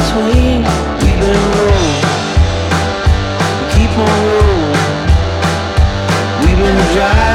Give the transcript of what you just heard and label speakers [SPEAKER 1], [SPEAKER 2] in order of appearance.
[SPEAKER 1] between. We've been rolling, we keep on rolling. We've been driving.